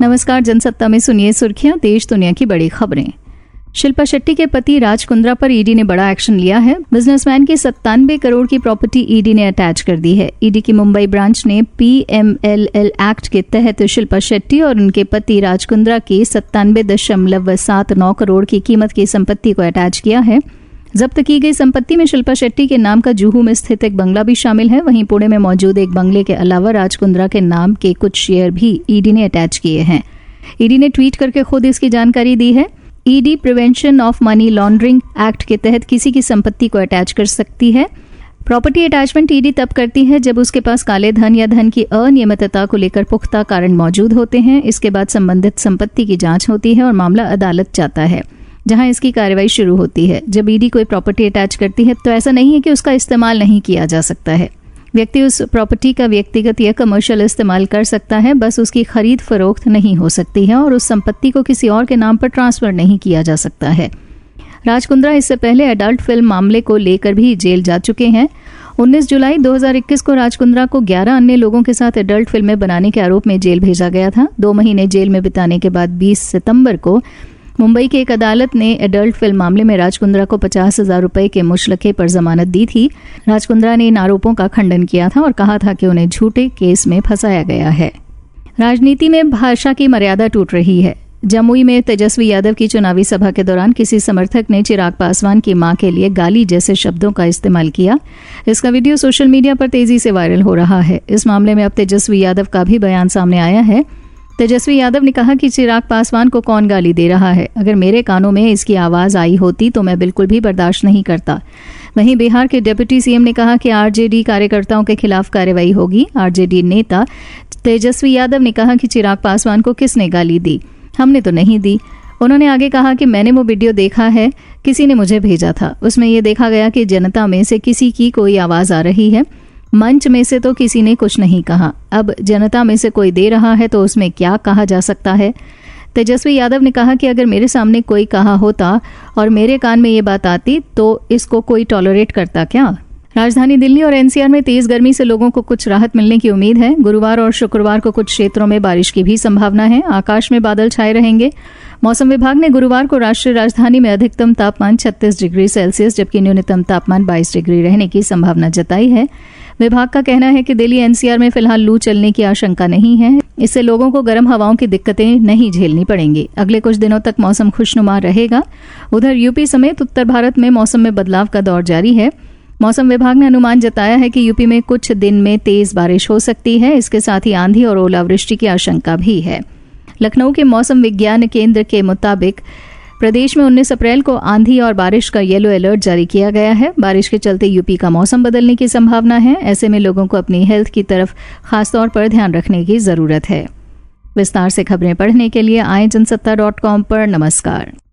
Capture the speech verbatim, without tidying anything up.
नमस्कार, जनसत्ता में सुनिए सुर्खियां, देश दुनिया की बड़ी खबरें। शिल्पा शेट्टी के पति राज कुंद्रा पर ईडी ने बड़ा एक्शन लिया है। बिजनेसमैन की सत्तानवे करोड़ की प्रॉपर्टी ईडी ने अटैच कर दी है। ईडी की मुंबई ब्रांच ने पीएमएलएल एक्ट के तहत शिल्पा शेट्टी और उनके पति राज कुंद्रा की सत्तानवे दशमलव सात नौ करोड़ की कीमत की संपत्ति को अटैच किया है। जब्त की गई संपत्ति में शिल्पा शेट्टी के नाम का जुहू में स्थित एक बंगला भी शामिल है। वहीं पुणे में मौजूद एक बंगले के अलावा राज कुंद्रा के नाम के कुछ शेयर भी ईडी ने अटैच किए हैं। ईडी ने ट्वीट करके खुद इसकी जानकारी दी है। ED prevention of money laundering act के तहत किसी की संपत्ति को अटैच कर सकती है। प्रॉपर्टी अटैचमेंट ईडी तब करती है जब उसके पास काले धन या धन की अनियमितता को लेकर पुख्ता कारण मौजूद होते हैं। इसके बाद संबंधित संपत्ति की जांच होती है और मामला अदालत जाता है, जहां इसकी कार्रवाई शुरू होती है। जब ईडी कोई प्रॉपर्टी अटैच करती है तो ऐसा नहीं है कि उसका इस्तेमाल नहीं किया जा सकता है। व्यक्ति उस प्रॉपर्टी का व्यक्तिगत या कमर्शियल इस्तेमाल कर सकता है, बस उसकी खरीद फरोख्त नहीं हो सकती है और उस संपत्ति को किसी और के नाम पर ट्रांसफर नहीं किया जा सकता है। राज कुंद्रा इससे पहले एडल्ट फिल्म मामले को लेकर भी जेल जा चुके हैं। उन्नीस जुलाई दो हज़ार इक्कीस को राज कुंद्रा को ग्यारह अन्य लोगों के साथ एडल्ट फिल्में बनाने के आरोप में जेल भेजा गया था। दो महीने जेल में बिताने के बाद बीस सितंबर को मुंबई की एक अदालत ने एडल्ट फिल्म मामले में राज कुंद्रा को पचास हजार रुपए के मुशलके पर जमानत दी थी। राज कुंद्रा ने इन आरोपों का खंडन किया था और कहा था कि उन्हें झूठे केस में फंसाया गया है। राजनीति में भाषा की मर्यादा टूट रही है। जमुई में तेजस्वी यादव की चुनावी सभा के दौरान किसी समर्थक ने चिराग पासवान की मां के लिए गाली जैसे शब्दों का इस्तेमाल किया। इसका वीडियो सोशल मीडिया पर तेजी से वायरल हो रहा है। इस मामले में अब तेजस्वी यादव का भी बयान सामने आया है। तेजस्वी यादव ने कहा कि चिराग पासवान को कौन गाली दे रहा है। अगर मेरे कानों में इसकी आवाज आई होती तो मैं बिल्कुल भी बर्दाश्त नहीं करता। वहीं बिहार के डिप्टी सीएम ने कहा कि आरजेडी कार्यकर्ताओं के खिलाफ कार्रवाई होगी। आरजेडी नेता तेजस्वी यादव ने कहा कि चिराग पासवान को किसने गाली दी, हमने तो नहीं दी। उन्होंने आगे कहा कि मैंने वो वीडियो देखा है, किसी ने मुझे भेजा था। उसमें यह देखा गया कि जनता में से किसी की कोई आवाज आ रही है। मंच में से तो किसी ने कुछ नहीं कहा। अब जनता में से कोई दे रहा है तो उसमें क्या कहा जा सकता है। तेजस्वी यादव ने कहा कि अगर मेरे सामने कोई कहा होता और मेरे कान में ये बात आती तो इसको कोई टॉलरेट करता क्या। राजधानी दिल्ली और एनसीआर में तेज गर्मी से लोगों को कुछ राहत मिलने की उम्मीद है। गुरुवार और शुक्रवार को कुछ क्षेत्रों में बारिश की भी संभावना है। आकाश में बादल छाए रहेंगे। मौसम विभाग ने गुरुवार को राष्ट्रीय राजधानी में अधिकतम तापमान छत्तीस डिग्री सेल्सियस जबकि न्यूनतम तापमान बाईस डिग्री रहने की संभावना जताई है। विभाग का कहना है कि दिल्ली एनसीआर में फिलहाल लू चलने की आशंका नहीं है। इससे लोगों को गर्म हवाओं की दिक्कतें नहीं झेलनी पड़ेंगी। अगले कुछ दिनों तक मौसम खुशनुमा रहेगा। उधर यूपी समेत उत्तर भारत में मौसम में बदलाव का दौर जारी है। मौसम विभाग ने अनुमान जताया है कि यूपी में कुछ दिन में तेज बारिश हो सकती है। इसके साथ ही आंधी और ओलावृष्टि की आशंका भी है। लखनऊ के मौसम विज्ञान केंद्र के मुताबिक प्रदेश में उन्नीस अप्रैल को आंधी और बारिश का येलो अलर्ट जारी किया गया है। बारिश के चलते यूपी का मौसम बदलने की संभावना है। ऐसे में लोगों को अपनी हेल्थ की तरफ खासतौर पर ध्यान रखने की जरूरत है। विस्तार से खबरें पढ़ने के लिए आए जनसत्ता डॉट कॉम पर। नमस्कार।